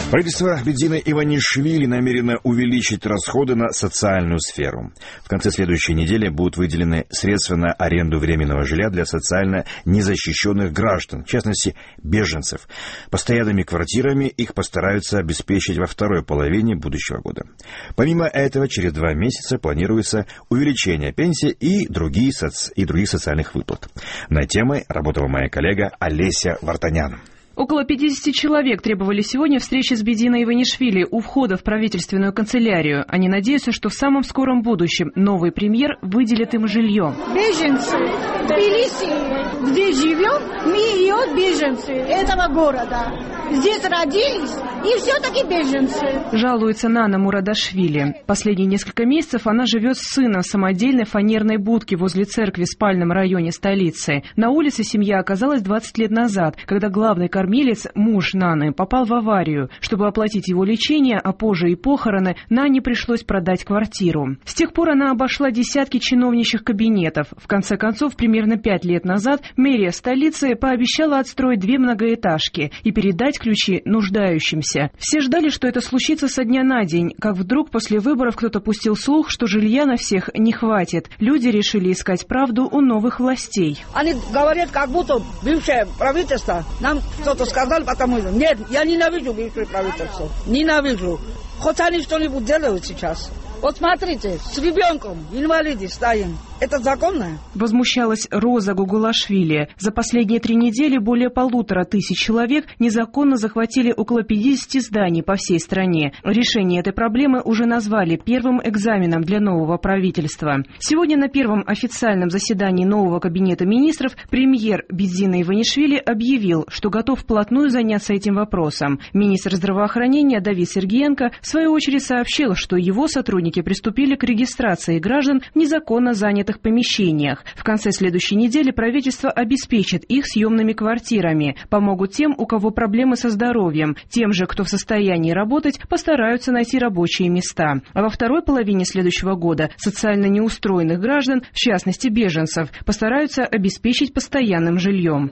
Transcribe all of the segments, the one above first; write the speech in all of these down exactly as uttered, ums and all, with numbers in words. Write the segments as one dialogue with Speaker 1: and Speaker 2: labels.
Speaker 1: Правительство Бедзины Иванишвили намерено увеличить расходы на социальную сферу. В конце следующей недели будут выделены средства на аренду временного жилья для социально незащищенных граждан, в частности, беженцев. Постоянными квартирами их постараются обеспечить во второй половине будущего года. Помимо этого, через два месяца планируется увеличение пенсий и, другие соци... и других социальных выплат. На темой работала моя коллега Олеся Вартанян.
Speaker 2: Около пятьдесят человек требовали сегодня встречи с Бедзиной Иванишвили у входа в правительственную канцелярию. Они надеются, что в самом скором будущем новый премьер выделит им жилье.
Speaker 3: Беженцы в Тбилиси, где живем, мы и от беженцы этого города. Здесь родились и все-таки беженцы.
Speaker 2: Жалуется Нана Мурадашвили. Последние несколько месяцев она живет с сыном в самодельной фанерной будке возле церкви в спальном районе столицы. На улице семья оказалась двадцать лет назад, когда главный кормилец, муж Наны, попал в аварию. Чтобы оплатить его лечение, а позже и похороны, Нане пришлось продать квартиру. С тех пор она обошла десятки чиновничьих кабинетов. В конце концов, примерно пять лет назад мэрия столицы пообещала отстроить две многоэтажки и передать ключи нуждающимся. Все ждали, что это случится со дня на день, как вдруг после выборов кто-то пустил слух, что жилья на всех не хватит. Люди решили искать правду у новых властей.
Speaker 4: Они говорят, как будто бывшее правительство нам что-то сказали, потому что нет, я ненавижу бывшее правительство. Ненавижу. Хоть они что-нибудь делают сейчас. Вот смотрите, с ребенком, инвалиды стоим. Это законно?
Speaker 2: Возмущалась Роза Гугулашвили. За последние три недели более полутора тысяч человек незаконно захватили около пятидесяти зданий по всей стране. Решение этой проблемы уже назвали первым экзаменом для нового правительства. Сегодня на первом официальном заседании нового кабинета министров премьер Бедзина Иванишвили объявил, что готов вплотную заняться этим вопросом. Министр здравоохранения Давид Сергиенко в свою очередь сообщил, что его сотрудники приступили к регистрации граждан в незаконно занятых помещениях. В конце следующей недели правительство обеспечит их съемными квартирами, помогут тем, у кого проблемы со здоровьем, тем же, кто в состоянии работать, постараются найти рабочие места. А во второй половине следующего года социально неустроенных граждан, в частности беженцев, постараются обеспечить постоянным жильем.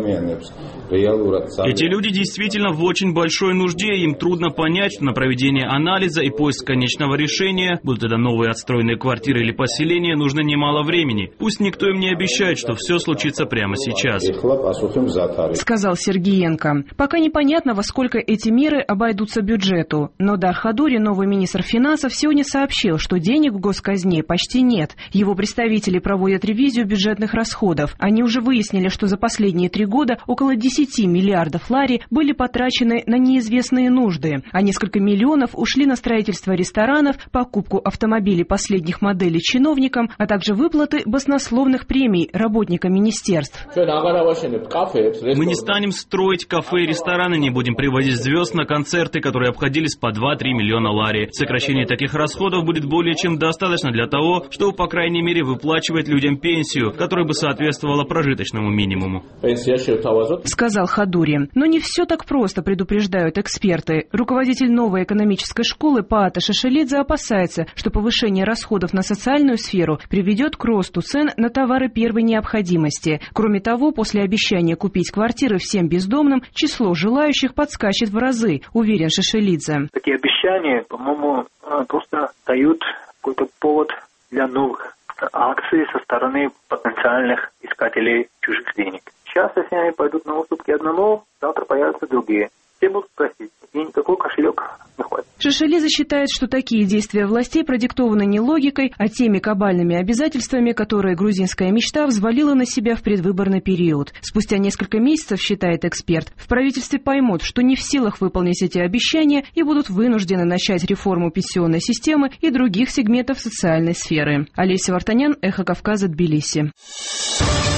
Speaker 5: Эти люди действительно в очень большой нужде, им трудно понять, что на проведение анализа и поиск конечного решения, будут это новые отстроенные квартиры или поселения, нужно немало времени. Пусть никто им не обещает, что все случится прямо сейчас.
Speaker 2: Сказал Сергиенко. Пока непонятно, во сколько эти меры обойдутся бюджету. Но Дар Хадури, новый министр финансов, сегодня сообщил, что денег в госказне почти нет. Его представители проводят ревизию бюджетных расходов. Они уже выяснили, что за последние три года около десяти миллиардов лари были потрачены на неизвестные нужды, а несколько миллионов ушли на строительство ресторанов, покупку автомобилей последних моделей чиновникам, а также выплаты баснословных премий работникам министерств.
Speaker 5: Мы не станем строить кафе и рестораны, не будем привозить звезд на концерты, которые обходились по два-три миллиона лари. Сокращение таких расходов будет более чем достаточно для того, чтобы, по крайней мере, выплачивать людям пенсию, которая бы соответствовала прожиточному минимуму.
Speaker 2: Сказал Хадури. Но не все так просто, предупреждают эксперты. Руководитель новой экономической школы Паата Шишелидзе опасается, что повышение расходов на социальную сферу приведет к росту цен на товары первой необходимости. Кроме того, после обещания купить квартиры всем бездомным, число желающих подскачет в разы, уверен Шишелидзе.
Speaker 6: Такие обещания, по-моему, просто дают какой-то повод для новых акций со стороны потенциальных искателей чужих денег. Сейчас, если они пойдут на уступки одному, завтра появятся другие. Все будут просить, и никакой кошелек не хватит.
Speaker 2: Шишелидзе считает, что такие действия властей продиктованы не логикой, а теми кабальными обязательствами, которые грузинская мечта взвалила на себя в предвыборный период. Спустя несколько месяцев, считает эксперт, в правительстве поймут, что не в силах выполнить эти обещания и будут вынуждены начать реформу пенсионной системы и других сегментов социальной сферы. Олеся Вартанян, Эхо Кавказа, Тбилиси.